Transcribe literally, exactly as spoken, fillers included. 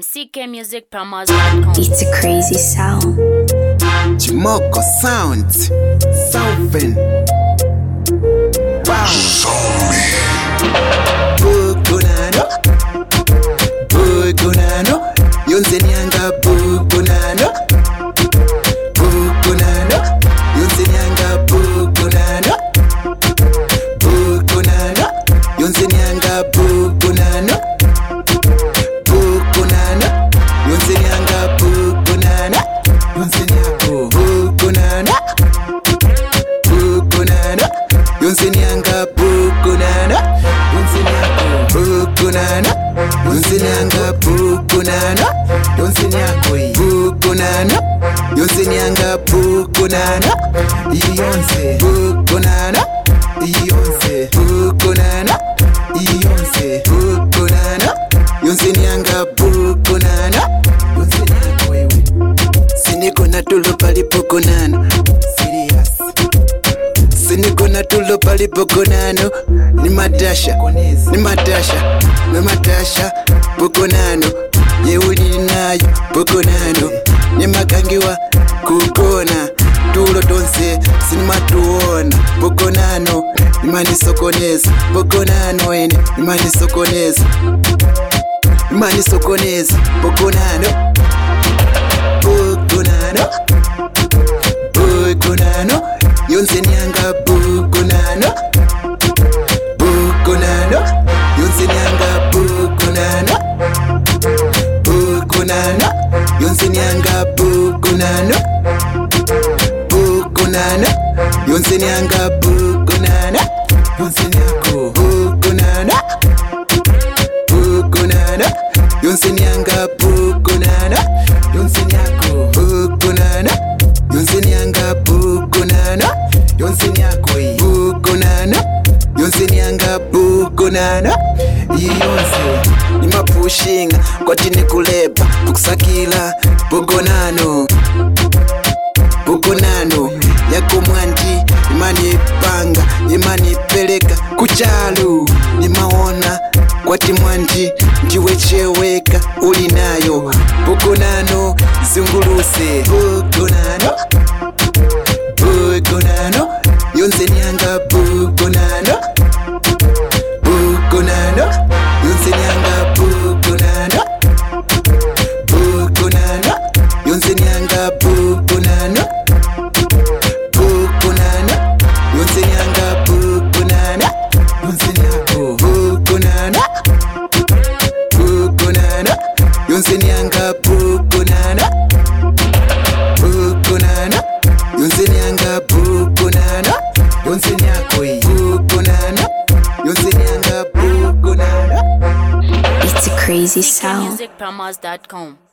C K Music Promos dot com. It's a crazy sound. Chimoko Sounds Southern. Wow. Bukunano Bukunano Yonze nyanga Bukunano Bukunano Yonze nyanga Bukunano Bukunano Yonze nyanga Bukunano Bukunano Yonze nyanga Bukunano Yonze nyako Bukunano Bukunano Yonze nyanga Bukunano Yonze nyako Bukunano Yonze nyanga Bukunano Yonze nyako Bukunano Yonze nyanga Bukunano Yonze Bukunano Yonze Bukunano Yonze Bukunano Yonze nyanga Bukunano Yonze nyako wewe Siniko na tulo pali Bukunano Serious Siniko na tulo pali Bukunano Ni madasha Ni madasha Ni madasha Bukunano Yeuli nayo Bukunano Ni makangiwa Kukona Tulo donse Sinima tuona Bukunano Imani sokoneza Bukunano ene Imani sokoneza Imani sokoneza Bukunano Bukunano Bukunano Yonze nyanga Bukunano Bukunano Yonze nyanga Bukunano Bukunano Yonze nyanga Bukunano Bukunano Yonze nyanga Bukunano Yonze nyako Bukunano Bukunano Yonze nyanga Bukunano Yonze nyako Bukunano Yonze nyanga Bukunano Yonze nyako Bukunano Yonze nyanga Bukunano Yonze ni mapushinga kwati ni kuleba tukusakila Bukunano Bukunano yako mwandi imani panga imani peleka kuchalu ni maona kwati mwandi ndiwe cheweka ulinayo Bukunano zunguluse Bukunano Bukunano Yonze nyanga Bukunano Bukunano Yonze nyanga Bukunano Bukunano Yonze nyanga Bukunano Bukunano Yonze nyanga Bukunano Yonze nyako Bukunano Bukunano Yonze nyanga Bukunano Bukunano Yonze nyanga Bukunano Yonze nyako Bukunano Yonze nyanga Bukunano It's a crazy C K sound. Music Promos dot com.